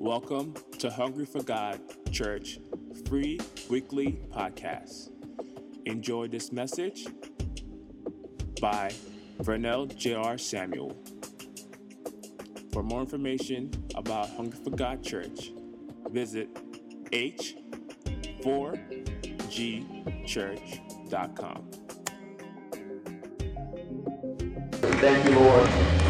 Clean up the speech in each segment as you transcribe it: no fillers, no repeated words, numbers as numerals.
Welcome to Hungry for God Church free weekly podcast. Enjoy this message by Vernell J.R. Samuel. For more information about Hungry for God Church, visit h4gchurch.com. Thank you, Lord.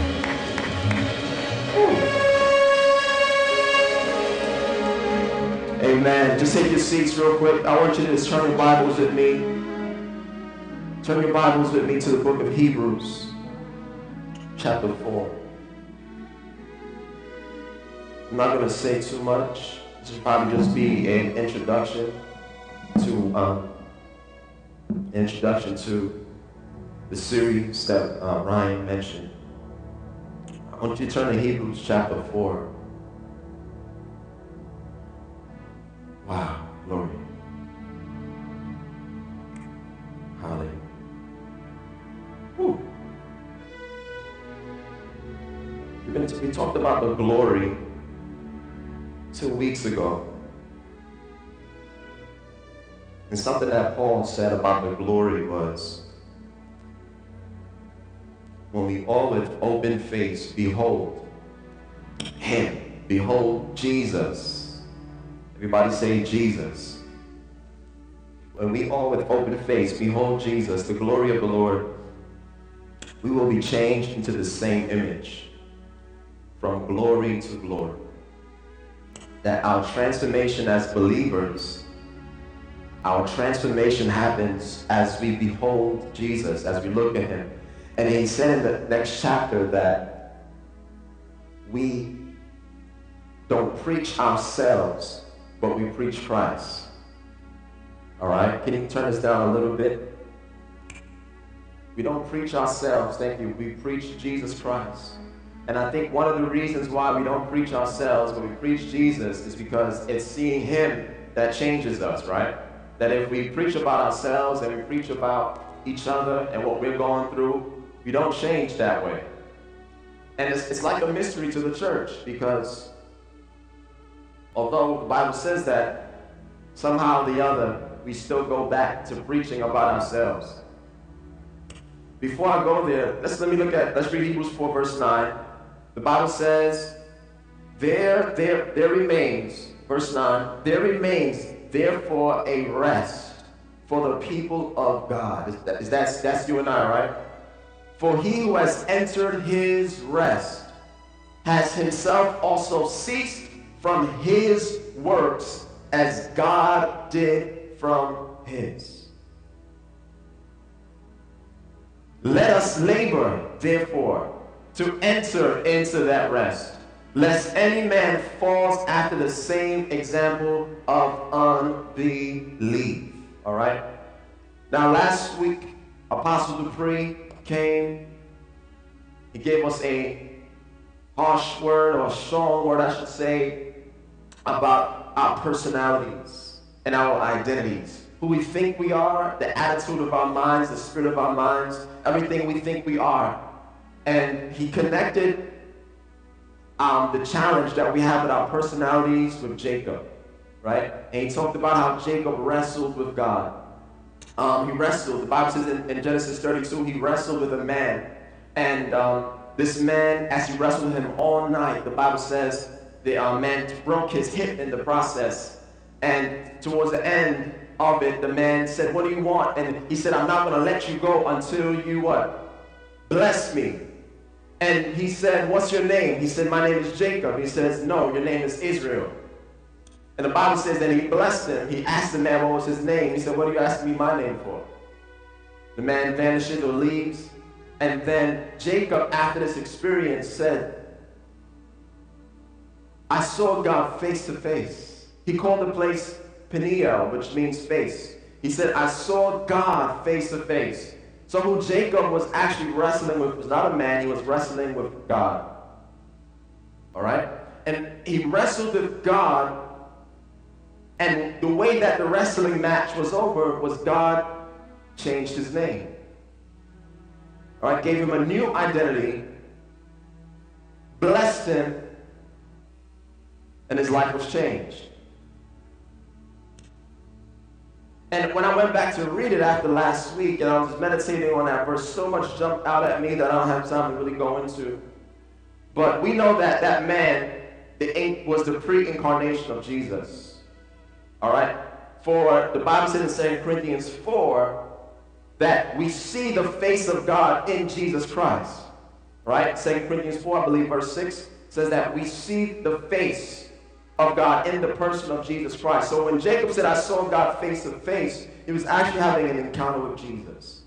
Amen. Just take your seats real quick. I want you to just turn your Bibles with me. Turn your Bibles with me to the book of Hebrews, chapter 4. I'm not going to say too much. This will probably just be an introduction to the series that Ryan mentioned. I want you to turn to Hebrews chapter 4. Wow, glory. Hallelujah. Whew. We talked about the glory 2 weeks ago. And something that Paul said about the glory was, when we all with open face behold him, behold Jesus. Everybody say Jesus. When we all with open face behold Jesus, the glory of the Lord, we will be changed into the same image, from glory to glory. That our transformation as believers, our transformation happens as we behold Jesus, as we look at him. And he said in the next chapter that we don't preach ourselves, but we preach Christ. All right? Can you turn this down a little bit? We don't preach ourselves, thank you. We preach Jesus Christ. And I think one of the reasons why we don't preach ourselves, but we preach Jesus, is because it's seeing him that changes us, right? That if we preach about ourselves and we preach about each other and what we're going through, we don't change that way. And it's like a mystery to the church, because although the Bible says that, somehow or the other, we still go back to preaching about ourselves. Before I go there, let's read Hebrews 4 verse 9. The Bible says, there remains, verse 9, there remains therefore a rest for the people of God. That's you and I, right? For he who has entered his rest has himself also ceased from his works as God did from his. Let us labor, therefore, to enter into that rest, lest any man falls after the same example of unbelief. All right? Now, last week, Apostle Dupree came. He gave us a harsh word, or a strong word, I should say, about our personalities and our identities. Who we think we are, the attitude of our minds, the spirit of our minds, everything we think we are. And he connected the challenge that we have with our personalities with Jacob, right? And he talked about how Jacob wrestled with God. He wrestled, the Bible says in Genesis 32, he wrestled with a man. And this man, as he wrestled with him all night, the Bible says the man broke his hip in the process. And towards the end of it, the man said, what do you want? And he said, I'm not going to let you go until you what? Bless me. And he said, what's your name? He said, my name is Jacob. He says, no, your name is Israel. And the Bible says that he blessed him. He asked the man what was his name. He said, what are you asking me my name for? The man vanishes or leaves. And then Jacob, after this experience, said, I saw God face to face. He called the place Peniel, which means face. He said, I saw God face to face. So who Jacob was actually wrestling with was not a man, he was wrestling with God. All right? And he wrestled with God, and the way that the wrestling match was over was God changed his name. All right, gave him a new identity, blessed him, and his life was changed. And when I went back to read it after last week, and I was meditating on that verse, so much jumped out at me that I don't have time to really go into. But we know that that man was the pre-incarnation of Jesus. All right? For the Bible says in 2 Corinthians 4 that we see the face of God in Jesus Christ. Right? 2 Corinthians 4, I believe, verse 6 says that we see the face of God in the person of Jesus Christ. So when Jacob said, I saw God face to face, he was actually having an encounter with Jesus.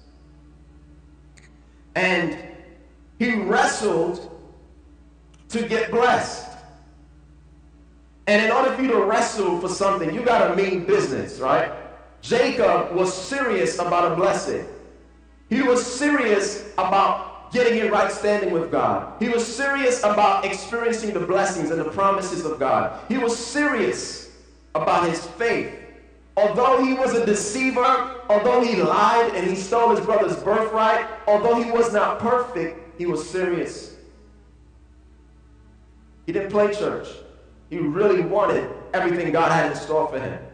And he wrestled to get blessed. And in order for you to wrestle for something, you got to mean business, right? Jacob was serious about a blessing. He was serious about getting in right standing with God. He was serious about experiencing the blessings and the promises of God. He was serious about his faith. Although he was a deceiver, although he lied and he stole his brother's birthright, although he was not perfect, he was serious. He didn't play church. He really wanted everything God had in store for him.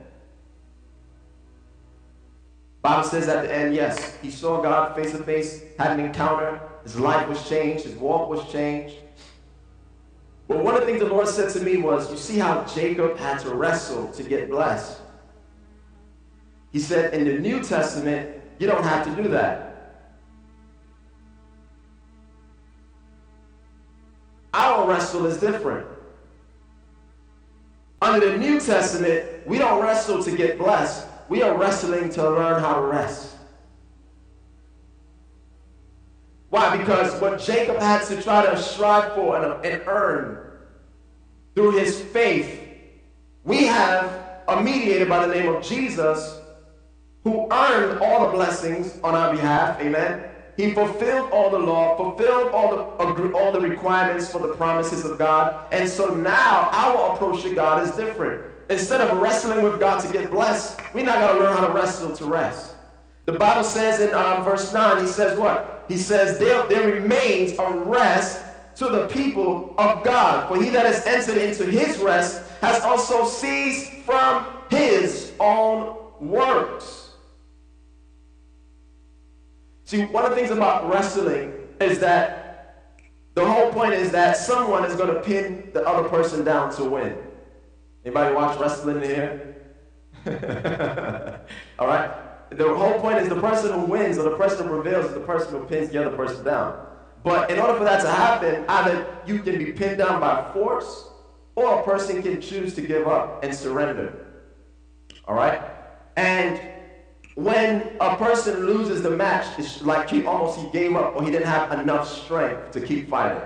Bible says at the end, yes, he saw God face to face, had an encounter, his life was changed, his walk was changed. But one of the things the Lord said to me was, you see how Jacob had to wrestle to get blessed? He said, in the New Testament, you don't have to do that. Our wrestle is different. Under the New Testament, we don't wrestle to get blessed. We are wrestling to learn how to rest. Why? Because what Jacob had to try to strive for and earn through his faith, we have a mediator by the name of Jesus who earned all the blessings on our behalf. Amen. He fulfilled all the law, fulfilled all the requirements for the promises of God. And so now our approach to God is different. Instead of wrestling with God to get blessed, we now got to learn how to wrestle to rest. The Bible says in verse 9, he says what? He says, there remains a rest to the people of God. For he that has entered into his rest has also ceased from his own works. See, one of the things about wrestling is that the whole point is that someone is going to pin the other person down to win. Anybody watch wrestling in here? All right? The whole point is the person who wins or the person who prevails is the person who pins the other person down. But in order for that to happen, either you can be pinned down by force or a person can choose to give up and surrender. All right? And when a person loses the match, it's like he gave up or he didn't have enough strength to keep fighting.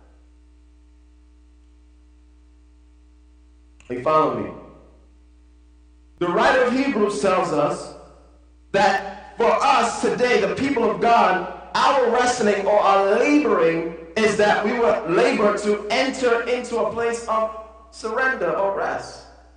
You follow me? The writer of Hebrews tells us that for us today, the people of God, our wrestling or our laboring is that we will labor to enter into a place of surrender or rest.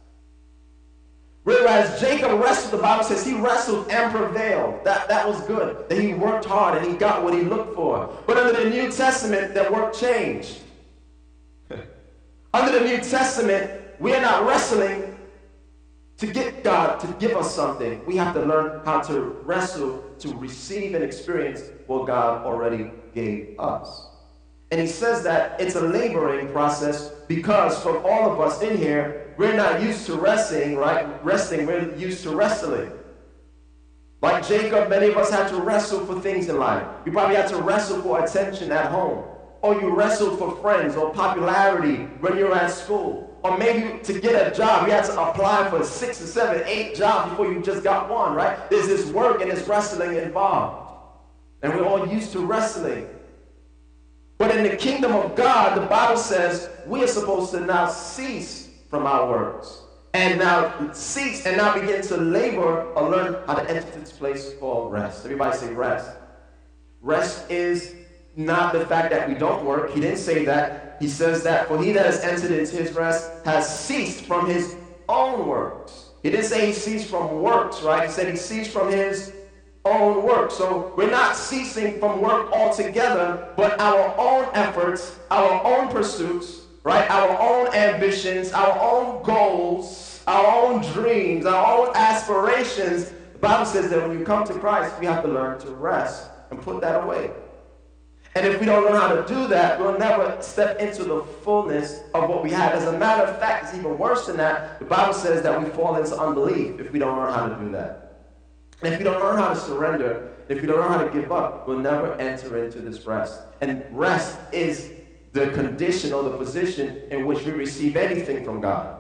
Whereas Jacob wrestled, the Bible says he wrestled and prevailed. That was good. That he worked hard and he got what he looked for. But under the New Testament, that work changed. Under the New Testament, we are not wrestling to get God to give us something. We have to learn how to wrestle to receive and experience what God already gave us. And he says that it's a laboring process because for all of us in here, we're not used to resting, right? We're used to wrestling. Like Jacob, many of us had to wrestle for things in life. You probably had to wrestle for attention at home. Or you wrestled for friends or popularity when you were at school. Or maybe to get a job, you had to apply for 6 or 7, 8 jobs before you just got one, right? There's this work and this wrestling involved. And we're all used to wrestling. But in the kingdom of God, the Bible says we are supposed to now cease from our works. And now cease and now begin to labor or learn how to enter this place called rest. Everybody say rest. Rest is not the fact that we don't work. He didn't say that. He says that for he that has entered into his rest has ceased from his own works. He didn't say he ceased from works, right? He said he ceased from his own work. So we're not ceasing from work altogether, but our own efforts, our own pursuits, right? Our own ambitions, our own goals, our own dreams, our own aspirations. The Bible says that when you come to Christ, we have to learn to rest and put that away. And if we don't learn how to do that, we'll never step into the fullness of what we have. As a matter of fact, it's even worse than that. The Bible says that we fall into unbelief if we don't learn how to do that. And if we don't learn how to surrender, if we don't learn how to give up, we'll never enter into this rest. And rest is the condition or the position in which we receive anything from God.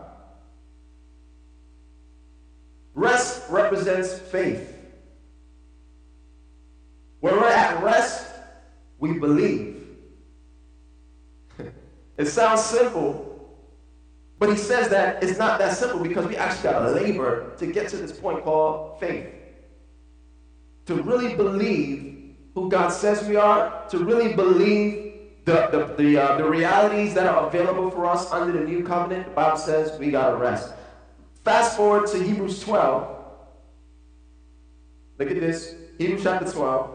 Rest represents faith. When we're at rest, we believe. It sounds simple, but he says that it's not that simple because we actually got to labor to get to this point called faith. To really believe who God says we are, to really believe the realities that are available for us under the new covenant. The Bible says we got to rest. Fast forward to Hebrews 12. Look at this. Hebrews chapter 12.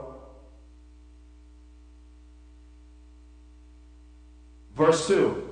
Verse 2.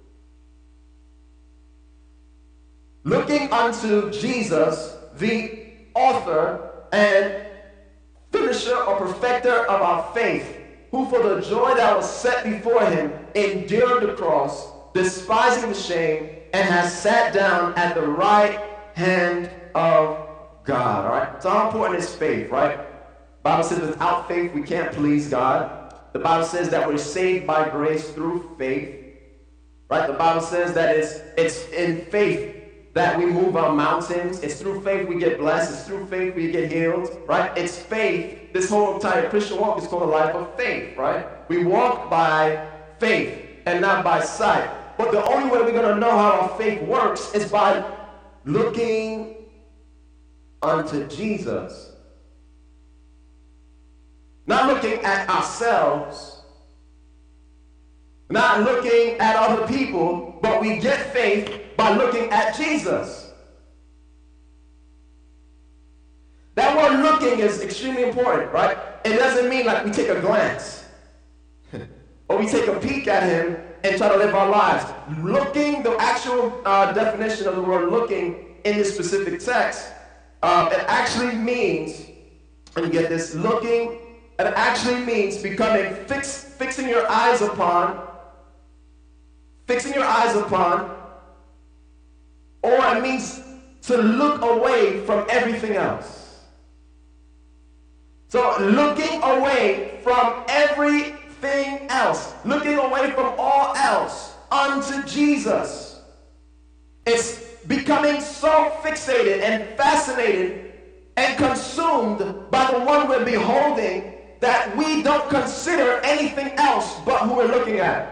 Looking unto Jesus, the author and finisher or perfecter of our faith, who for the joy that was set before him endured the cross, despising the shame, and has sat down at the right hand of God. All right? So how important is faith, right? The Bible says without faith we can't please God. The Bible says that we're saved by grace through faith. Right? The Bible says that it's in faith that we move our mountains. It's through faith we get blessed. It's through faith we get healed. Right? It's faith. This whole entire Christian walk is called a life of faith. Right? We walk by faith and not by sight. But the only way we're going to know how our faith works is by looking unto Jesus. Not looking at ourselves, not looking at other people, but we get faith by looking at Jesus. That word looking is extremely important, right? It doesn't mean like we take a glance or we take a peek at him and try to live our lives. Looking, the actual definition of the word looking in this specific text, it actually means, and you get this, looking, it actually means becoming fixing your eyes upon, or it means to look away from everything else. So looking away from everything else, looking away from all else unto Jesus. It's becoming so fixated and fascinated and consumed by the one we're beholding that we don't consider anything else but who we're looking at.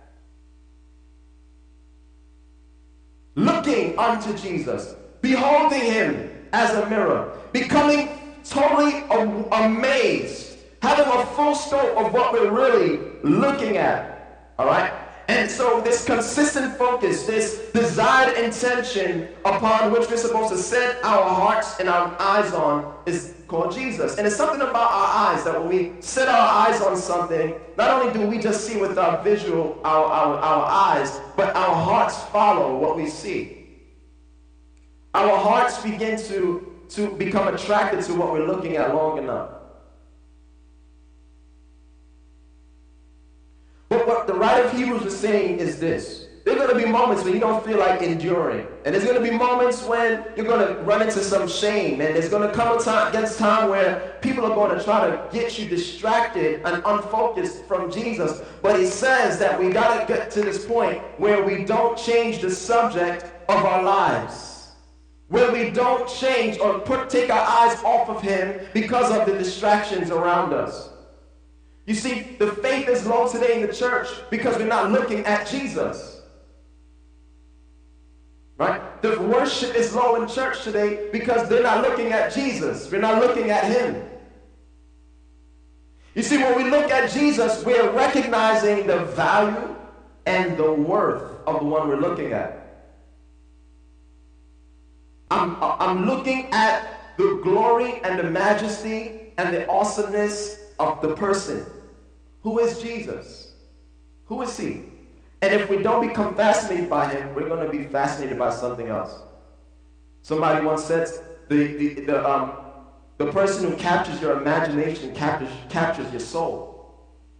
Looking unto Jesus, beholding him as a mirror, becoming totally amazed, having a full scope of what we're really looking at. All right? And so this consistent focus, this desired intention upon which we're supposed to set our hearts and our eyes on is called Jesus. And it's something about our eyes that when we set our eyes on something, not only do we just see with our visual, our eyes, but our hearts follow what we see. Our hearts begin to become attracted to what we're looking at long enough. But what the writer of Hebrews is saying is this. There are going to be moments when you don't feel like enduring. And there's going to be moments when you're going to run into some shame. And there's going to come a time where people are going to try to get you distracted and unfocused from Jesus. But he says that we got to get to this point where we don't change the subject of our lives. Where we don't change or take our eyes off of him because of the distractions around us. You see, the faith is low today in the church because we're not looking at Jesus. Right? The worship is low in church today because they're not looking at Jesus. We're not looking at him. You see, when we look at Jesus, we're recognizing the value and the worth of the one we're looking at. I'm looking at the glory and the majesty and the awesomeness of the person. Who is Jesus? Who is he? And if we don't become fascinated by him, we're going to be fascinated by something else. Somebody once said, the person who captures your imagination captures your soul.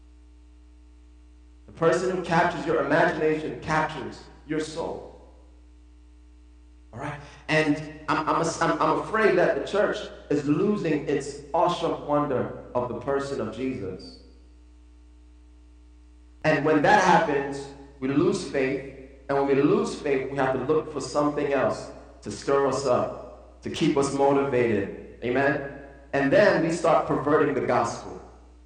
The person who captures your imagination captures your soul. All right? And I'm afraid that the church is losing its awestruck wonder of the person of Jesus. And when that happens, we lose faith. And when we lose faith, we have to look for something else to stir us up, to keep us motivated. Amen? And then we start perverting the gospel.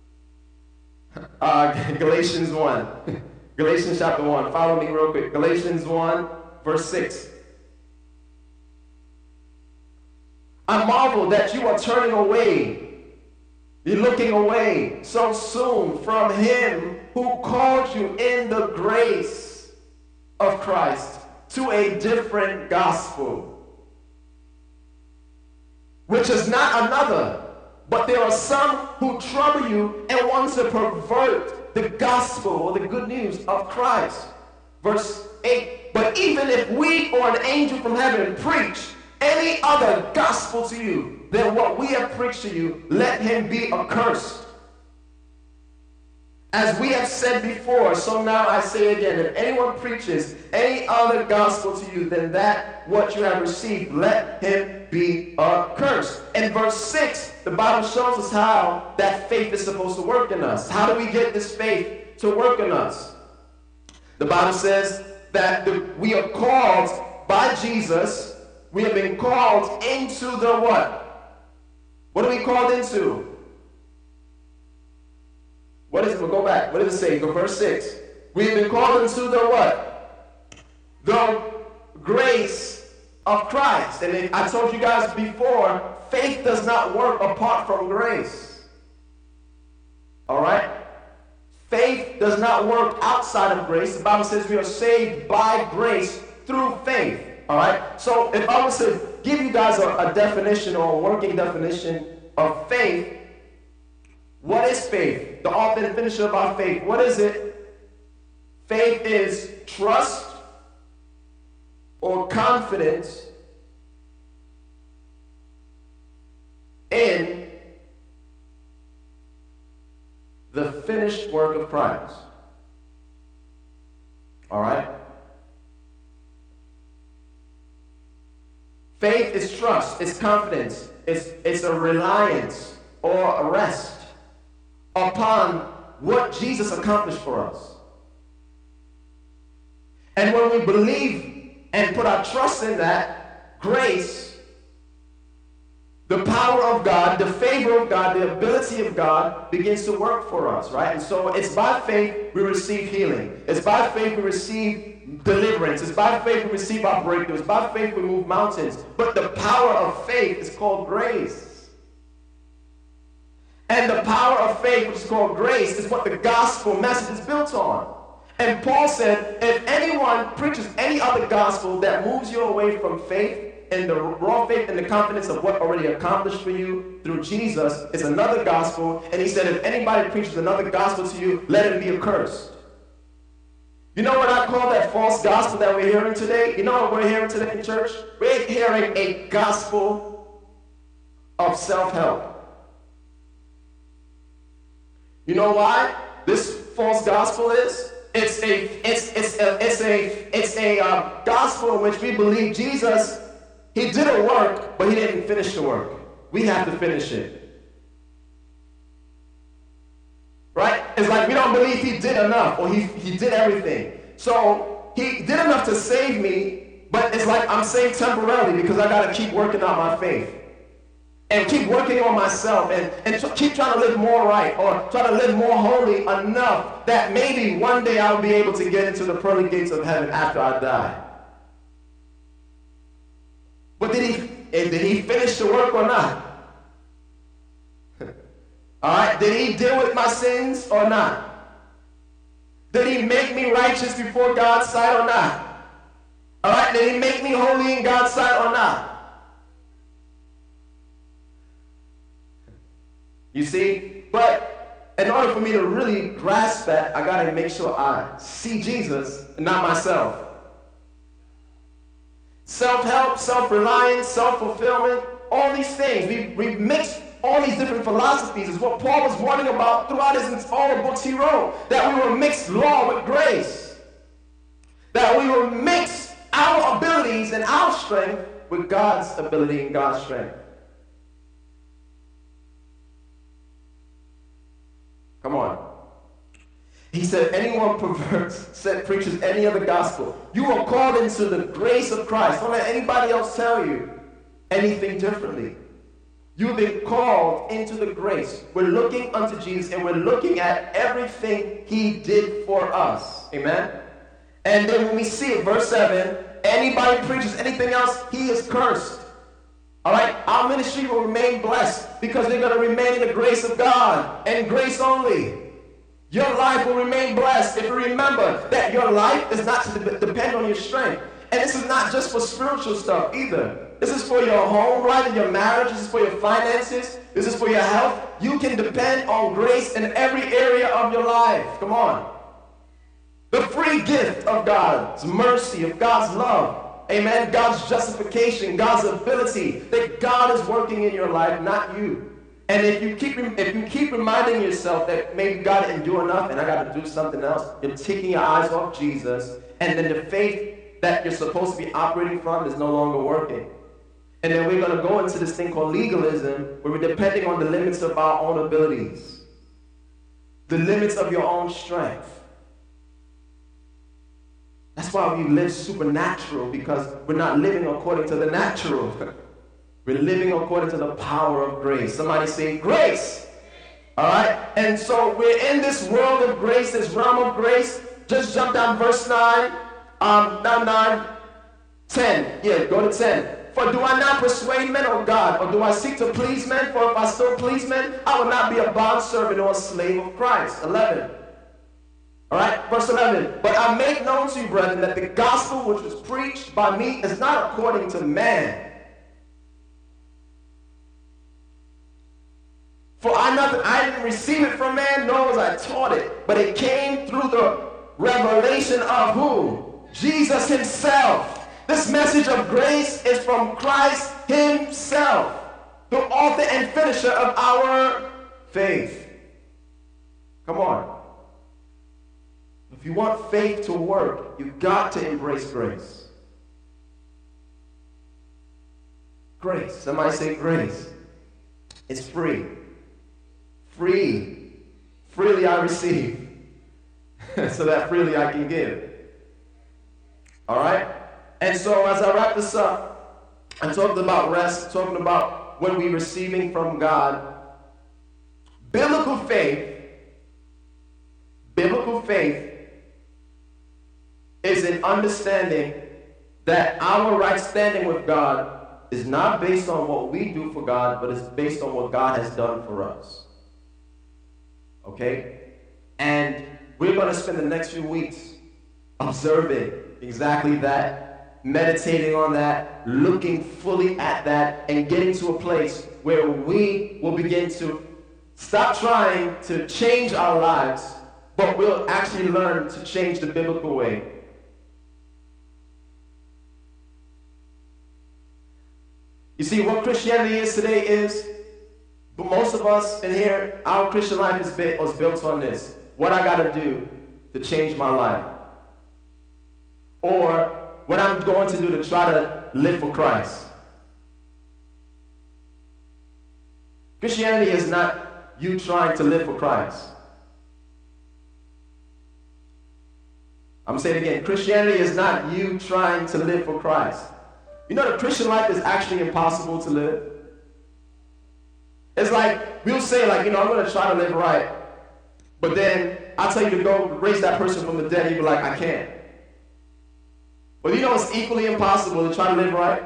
Galatians 1. Galatians chapter 1. Follow me real quick. Galatians 1, verse 6. I marvel that you are turning away. You're looking away so soon from him who called you in the grace of Christ to a different gospel, which is not another, but there are some who trouble you and want to pervert the gospel or the good news of Christ. Verse 8, but even if we or an angel from heaven preach any other gospel to you than what we have preached to you, let him be accursed. As we have said before, so now I say again, if anyone preaches any other gospel to you than that what you have received, let him be accursed. In verse 6, the Bible shows us how that faith is supposed to work in us. How do we get this faith to work in us? The Bible says that we are called by Jesus. We have been called into the what? What are we called into? What is it? We'll go back. What does it say? Go verse 6. We have been called into the what? The grace of Christ. And I told you guys before, faith does not work apart from grace. All right? Faith does not work outside of grace. The Bible says we are saved by grace through faith. All right? So if I was to give you guys a definition or a working definition of faith, what is faith? The author and finisher of our faith. What is it? Faith is trust or confidence in the finished work of Christ. All right? Faith is trust, it's confidence, it's a reliance or a rest upon what Jesus accomplished for us. And when we believe and put our trust in that, grace, the power of God, the favor of God, the ability of God begins to work for us, right? And so it's by faith we receive healing. It's by faith we receive deliverance. It's by faith we receive our breakthrough. It's by faith we move mountains. But the power of faith is called grace. And the power of faith, which is called grace, is what the gospel message is built on. And Paul said, if anyone preaches any other gospel that moves you away from faith, and the raw faith and the confidence of what already accomplished for you through Jesus is another gospel. And he said, if anybody preaches another gospel to you, let him be accursed. You know what I call that false gospel that we're hearing today? You know what we're hearing today in church? We're hearing a gospel of self-help. You know why this false gospel is? It's a gospel in which we believe Jesus, he did a work, but he didn't finish the work. We have to finish it. Right? It's like we don't believe he did enough, or he did everything. So he did enough to save me, but it's like I'm saved temporarily because I got to keep working on my faith. And keep working on myself and keep trying to live more right or try to live more holy enough that maybe one day I'll be able to get into the pearly gates of heaven after I die. But did he finish the work or not? All right, did he deal with my sins or not? Did he make me righteous before God's sight or not? All right, did he make me holy in God's sight or not? You see, but in order for me to really grasp that, I got to make sure I see Jesus and not myself. Self-help, self-reliance, self-fulfillment, all these things. We mix all these different philosophies is what Paul was warning about throughout all the books he wrote. That we will mix law with grace. That we will mix our abilities and our strength with God's ability and God's strength. Come on. He said, anyone perverts, preaches any other gospel. You are called into the grace of Christ. Don't let anybody else tell you anything differently. You've been called into the grace. We're looking unto Jesus, and we're looking at everything he did for us. Amen? And then when we see it, verse 7, anybody preaches anything else, he is cursed. All right? Our ministry will remain blessed because we're going to remain in the grace of God and grace only. Your life will remain blessed if you remember that your life is not to depend on your strength. And this is not just for spiritual stuff either. This is for your home life and your marriage. This is for your finances. This is for your health. You can depend on grace in every area of your life. Come on. The free gift of God's mercy, of God's love. Amen. God's justification, God's ability, that God is working in your life, not you. And if you keep reminding yourself that maybe God didn't do enough and I got to do something else, you're taking your eyes off Jesus, and then the faith that you're supposed to be operating from is no longer working. And then we're going to go into this thing called legalism, where we're depending on the limits of our own abilities, the limits of your own strength. That's why we live supernatural, because we're not living according to the natural. We're living according to the power of grace. Somebody say grace. All right? And so we're in this world of grace, this realm of grace. Just jump down verse 9. Down 9. 10. Yeah, go to 10. For do I not persuade men, O God, or do I seek to please men? For if I still please men, I will not be a bondservant or a slave of Christ. 11. All right, verse 11. But I make known to you, brethren, that the gospel which was preached by me is not according to man. For I didn't receive it from man, nor was I taught it, but it came through the revelation of who? Jesus himself. This message of grace is from Christ himself, the author and finisher of our faith. Come on. If you want faith to work, you've got to embrace grace. Grace. Somebody say grace. It's free. Free. Freely I receive, so that freely I can give. All right? And so as I wrap this up, I'm talking about rest, talking about when we're receiving from God. Biblical faith is an understanding that our right standing with God is not based on what we do for God, but it's based on what God has done for us. Okay? And we're going to spend the next few weeks observing exactly that, meditating on that, looking fully at that, and getting to a place where we will begin to stop trying to change our lives, but we'll actually learn to change the biblical way. You see, what Christianity is today is, but most of us in here, our Christian life was built on this. What I got to do to change my life. Or what I'm going to do to try to live for Christ. Christianity is not you trying to live for Christ. I'm saying it again. Christianity is not you trying to live for Christ. You know, the Christian life is actually impossible to live. It's like, we'll say, like, you know, I'm going to try to live right. But then I'll tell you to go raise that person from the dead, and you'll be like, I can't. But you know it's equally impossible to try to live right?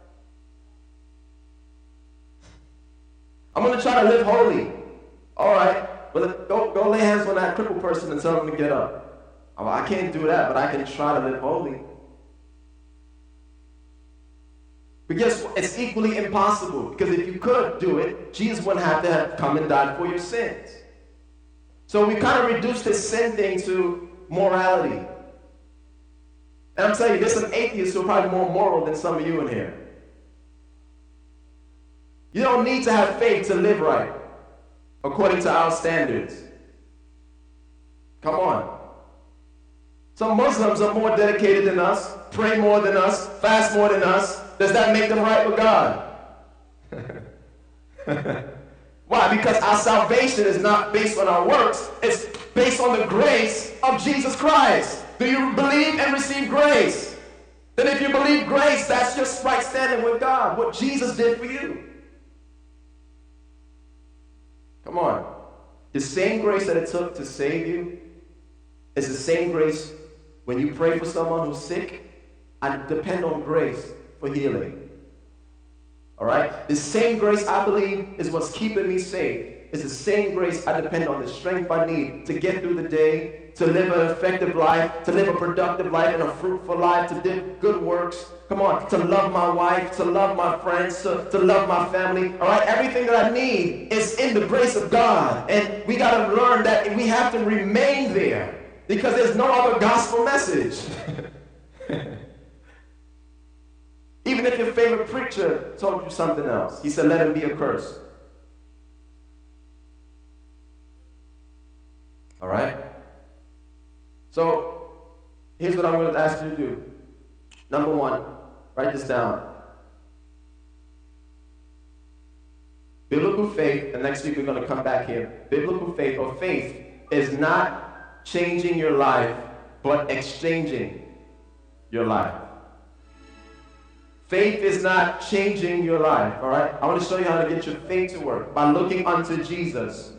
I'm going to try to live holy. All right. Well, go lay hands on that crippled person and tell them to get up. I can't do that, but I can try to live holy. But guess what? It's equally impossible, because if you could do it, Jesus wouldn't have to have come and died for your sins. So we kind of reduced this sin thing to morality. And I'm telling you, there's some atheists who are probably more moral than some of you in here. You don't need to have faith to live right, according to our standards. Come on. Some Muslims are more dedicated than us, pray more than us, fast more than us. Does that make them right with God? Why? Because our salvation is not based on our works. It's based on the grace of Jesus Christ. Do you believe and receive grace? Then if you believe grace, that's just right standing with God, what Jesus did for you. Come on. The same grace that it took to save you is the same grace when you pray for someone who's sick and depend on grace for healing. All right? The same grace I believe is what's keeping me safe. It's the same grace I depend on, the strength I need to get through the day, to live an effective life, to live a productive life and a fruitful life, to do good works. Come on, to love my wife, to love my friends, to love my family. All right, everything that I need is in the grace of God. And we got to learn that we have to remain there because there's no other gospel message. Even if your favorite preacher told you something else, he said, let him be accursed. All right? So, here's what I'm going to ask you to do. Number one, write this down. Biblical faith, and next week we're going to come back here. Biblical faith or faith is not changing your life, but exchanging your life. Faith is not changing your life, all right? I want to show you how to get your faith to work by looking unto Jesus.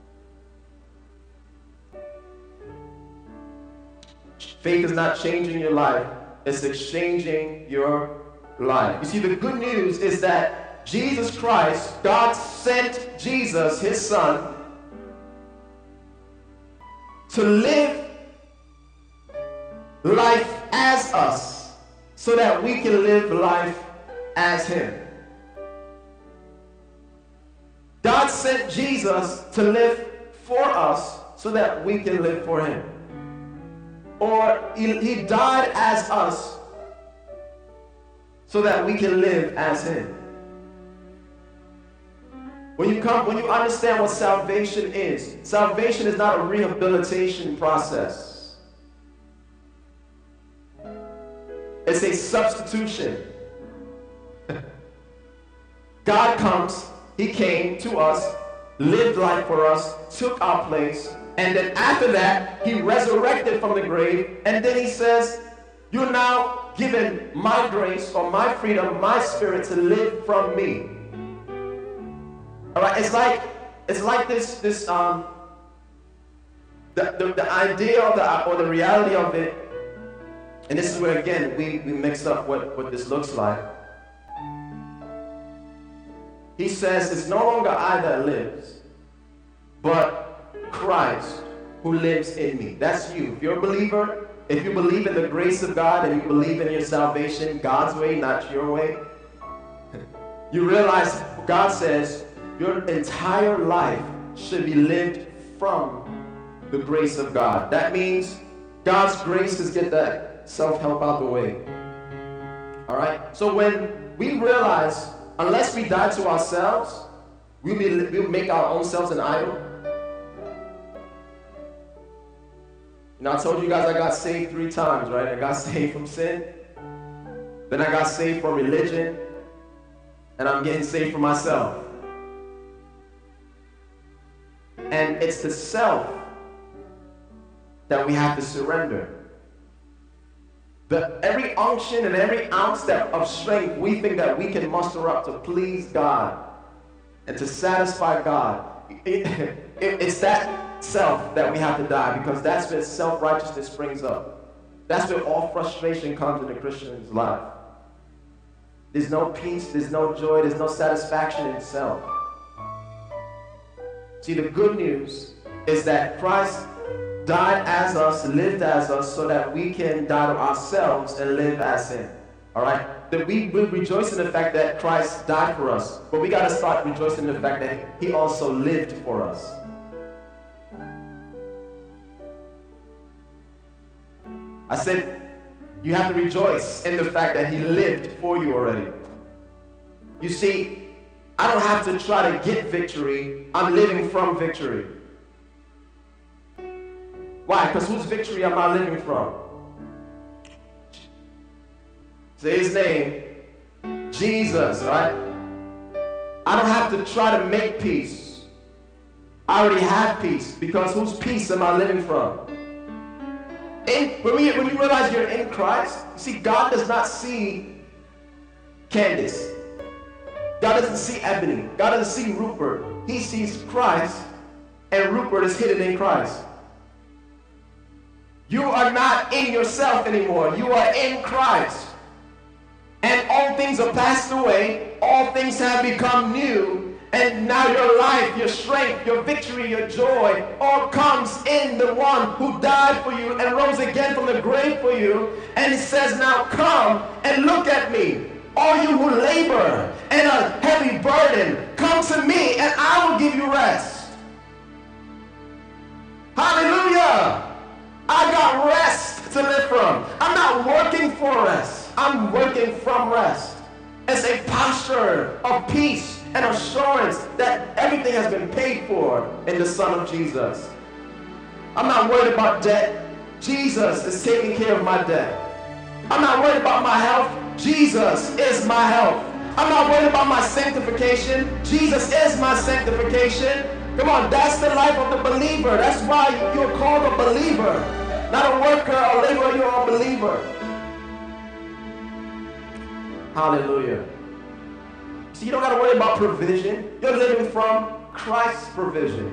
Faith is not changing your life, it's exchanging your life. You see, the good news is that Jesus Christ, God sent Jesus, his son, to live life as us so that we can live life as him. God sent Jesus to live for us so that we can live for him. Or he died as us so that we can live as him. When you understand what salvation is not a rehabilitation process. It's a substitution. God comes, he came to us, lived life for us, took our place, and then after that, he resurrected from the grave, and then he says, you're now given my grace or my freedom, my spirit to live from me. All right, it's like this the idea of or the reality of it, and this is where again we mix up what this looks like. He says it's no longer I that lives, but Christ who lives in me. That's you. If you're a believer, if you believe in the grace of God and you believe in your salvation God's way, not your way, you realize God says your entire life should be lived from the grace of God. That means God's grace is get that self-help out the way. All right? So when we realize, unless we die to ourselves, we'll make our own selves an idol. You know, I told you guys I got saved 3 times, right? I got saved from sin. Then I got saved from religion. And I'm getting saved from myself. And it's the self that we have to surrender. Every unction and every ounce of strength we think that we can muster up to please God and to satisfy God, it's that self that we have to die, because that's where self-righteousness springs up. That's where all frustration comes in the Christian's life. There's no peace, there's no joy, there's no satisfaction in self. See, the good news is that Christ died as us, lived as us, so that we can die to ourselves and live as him. All right? That we rejoice in the fact that Christ died for us, but we got to start rejoicing in the fact that he also lived for us. I said, you have to rejoice in the fact that he lived for you already. You see, I don't have to try to get victory. I'm living from victory. Why? Because whose victory am I living from? Say his name, Jesus, right? I don't have to try to make peace. I already have peace, because whose peace am I living from? When you realize you're in Christ, you see, God does not see Candace. God doesn't see Ebony. God doesn't see Rupert. He sees Christ, and Rupert is hidden in Christ. You are not in yourself anymore. You are in Christ. And all things are passed away. All things have become new. And now your life, your strength, your victory, your joy, all comes in the one who died for you and rose again from the grave for you. And he says, now come and look at me. All you who labor and are heavy burden, come to me and I will give you rest. Hallelujah. I got rest to live from. I'm not working for rest. I'm working from rest. It's a posture of peace and assurance that everything has been paid for in the Son of Jesus. I'm not worried about debt. Jesus is taking care of my debt. I'm not worried about my health. Jesus is my health. I'm not worried about my sanctification. Jesus is my sanctification. Come on, that's the life of the believer. That's why you're called a believer. Not a worker, a laborer, you're a believer. Hallelujah. So you don't got to worry about provision. You're living from Christ's provision.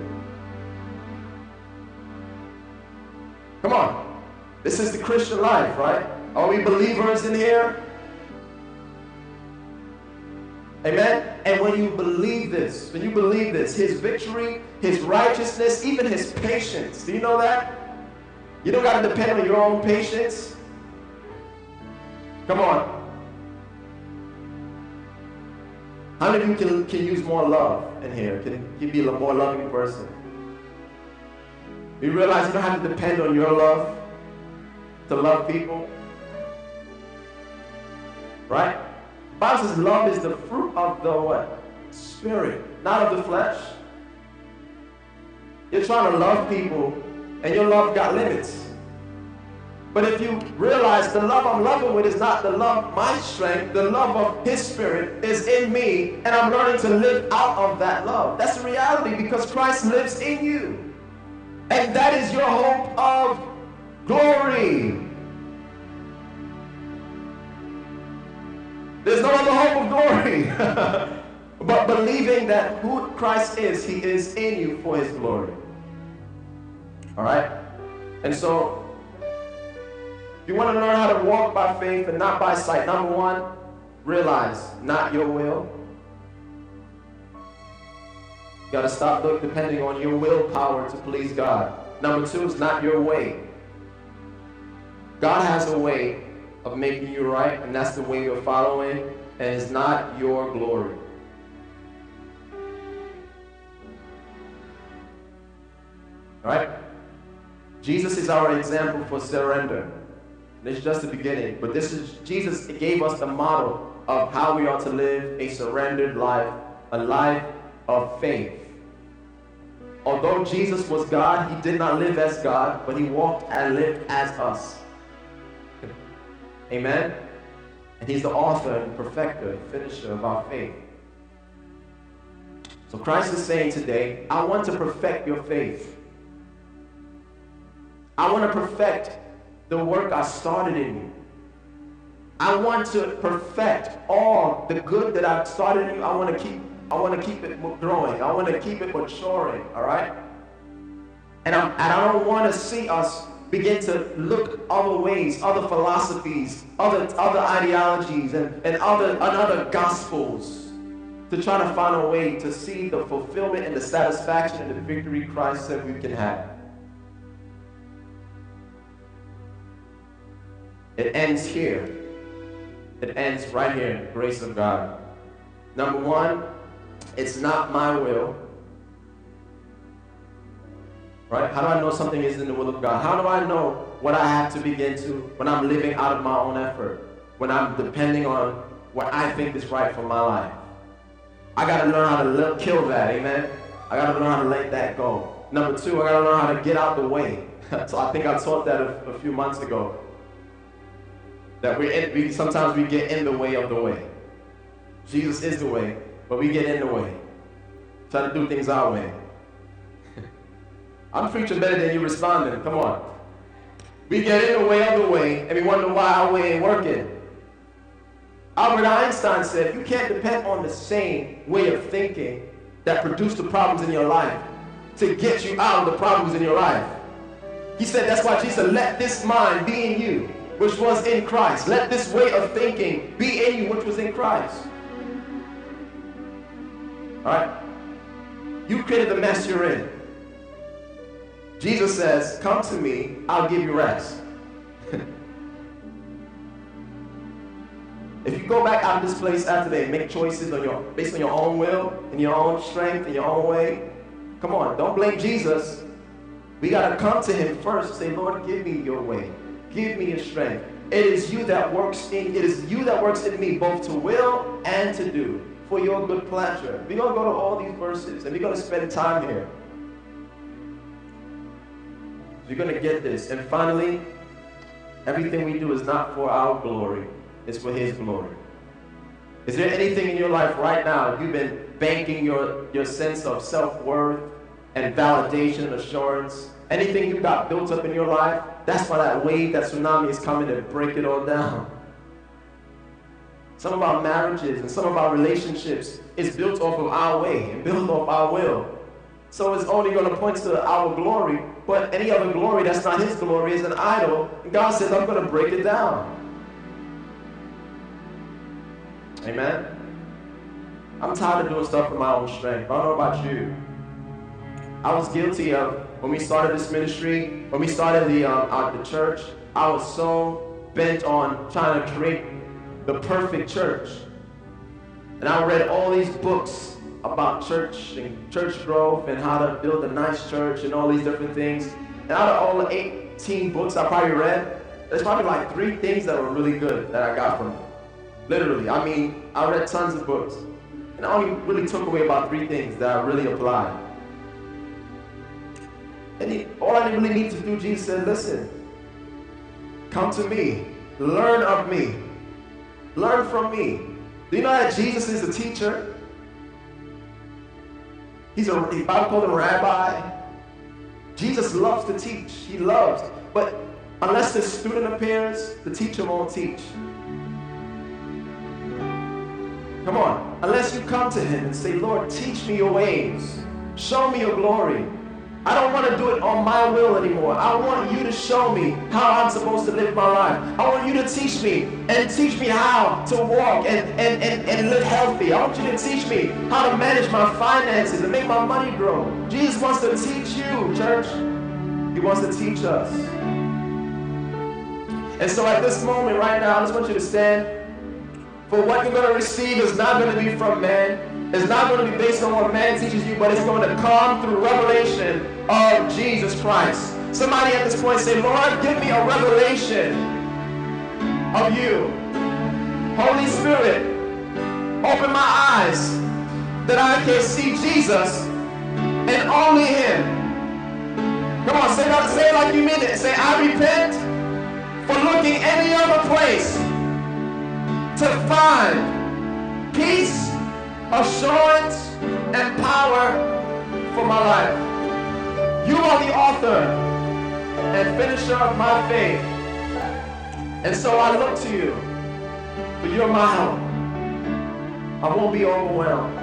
Come on. This is the Christian life, right? Are we believers in here? Amen? And when you believe this, his victory, his righteousness, even his patience, do you know that? You don't got to depend on your own patience. Come on. How many of you can use more love in here? Can you be a more loving person? You realize you don't have to depend on your love to love people? Right? The Bible says love is the fruit of the what? Spirit, not of the flesh. You're trying to love people and your love got limits. But if you realize the love I'm loving with is not the love of my strength, the love of his spirit is in me, and I'm learning to live out of that love. That's the reality, because Christ lives in you. And that is your hope of glory. There's no other hope of glory. But believing that who Christ is, he is in you for his glory. All right? And so, if you want to learn how to walk by faith and not by sight, number one, realize not your will. You got to stop depending on your willpower to please God. Number two is not your way. God has a way of making you right, and that's the way you're following, and it's not your glory. All right? Jesus is our example for surrender. This is just the beginning, but Jesus gave us the model of how we are to live a surrendered life, a life of faith. Although Jesus was God, he did not live as God, but he walked and lived as us. Amen? And he's the author and perfecter and finisher of our faith. So Christ is saying today, I want to perfect your faith. I want to perfect the work I started in you. I want to perfect all the good that I've started in you. I want to keep it growing. I want to keep it maturing. All right? And I don't want to see us begin to look other ways, other philosophies, other ideologies, and other gospels to try to find a way to see the fulfillment and the satisfaction and the victory Christ said we can have. It ends here. It ends right here in the grace of God. Number one, it's not my will. Right? How do I know something is in the will of God? How do I know what I have to begin to, when I'm living out of my own effort, when I'm depending on what I think is right for my life. I got to learn how to kill that, amen? I got to learn how to let that go. Number two, I got to learn how to get out the way. So I think I taught that a few months ago. That sometimes we get in the way of the way. Jesus is the way, but we get in the way. Try to do things our way. I'm preaching better than you responding. Come on. We get in the way of the way, and we wonder why our way ain't working. Albert Einstein said, you can't depend on the same way of thinking that produced the problems in your life to get you out of the problems in your life. He said, that's why Jesus said, let this mind be in you, which was in Christ. Let this way of thinking be in you, which was in Christ. All right? You created the mess you're in. Jesus says, come to me, I'll give you rest. If you go back out of this place after they make choices based on your own will, and your own strength, and your own way, come on, don't blame Jesus. We got to come to him first and say, Lord, give me your way. Give me your strength. It is you that works in me, both to will and to do, for your good pleasure. We're going to go to all these verses, and we're going to spend time here. You're going to get this. And finally, everything we do is not for our glory. It's for his glory. Is there anything in your life right now you've been banking your sense of self-worth and validation and assurance? Anything you got built up in your life? That's why that wave, that tsunami is coming to break it all down. Some of our marriages and some of our relationships is built off of our way and built off our will. So it's only going to point to our glory, but any other glory that's not his glory is an idol. And God says, I'm going to break it down. Amen? I'm tired of doing stuff for my own strength. I don't know about you. I was guilty of, when we started this ministry, when we started the church, I was so bent on trying to create the perfect church. And I read all these books about church and church growth and how to build a nice church and all these different things. And out of all the 18 books I probably read, there's probably like 3 things that were really good that I got from it. Literally, I mean, I read tons of books. And I only really took away about 3 things that I really applied. And all I really need to do, Jesus said, listen, come to me, learn of me, learn from me. Do you know that Jesus is a teacher? The Bible called him a rabbi. Jesus loves to teach. He loves. But unless the student appears, the teacher won't teach. Come on. Unless you come to him and say, Lord, teach me your ways. Show me your glory. I don't want to do it on my will anymore. I want you to show me how I'm supposed to live my life. I want you to teach me how to walk and live healthy. I want you to teach me how to manage my finances and make my money grow. Jesus wants to teach you, church. He wants to teach us. And so at this moment right now, I just want you to stand. For what you're going to receive is not going to be from man. It's not going to be based on what man teaches you, but it's going to come through revelation of Jesus Christ. Somebody at this point say, Lord, give me a revelation of you. Holy Spirit, open my eyes that I can see Jesus and only him. Come on, say it like you mean it. Say, I repent for looking any other place to find peace, assurance, and power for my life. You are the author and finisher of my faith. And so I look to you, for you're my help. I won't be overwhelmed,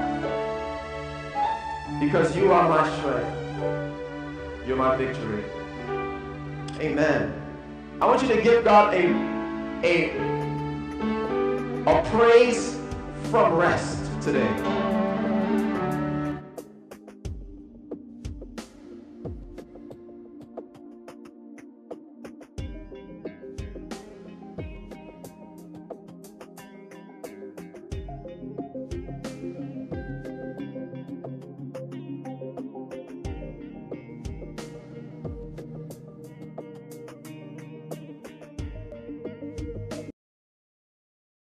because you are my strength. You're my victory. Amen. I want you to give God a praise from rest today.